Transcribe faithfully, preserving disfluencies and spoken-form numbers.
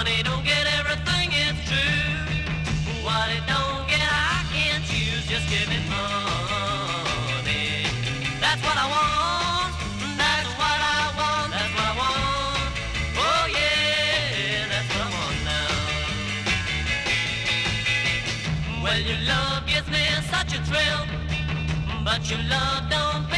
Money don't get everything, it's true. What it don't get, I can't choose. Just give me money. That's what I want. That's what I want. That's what I want. Oh yeah, that's what I want now. Well, your love gives me such a thrill, but your love don't pay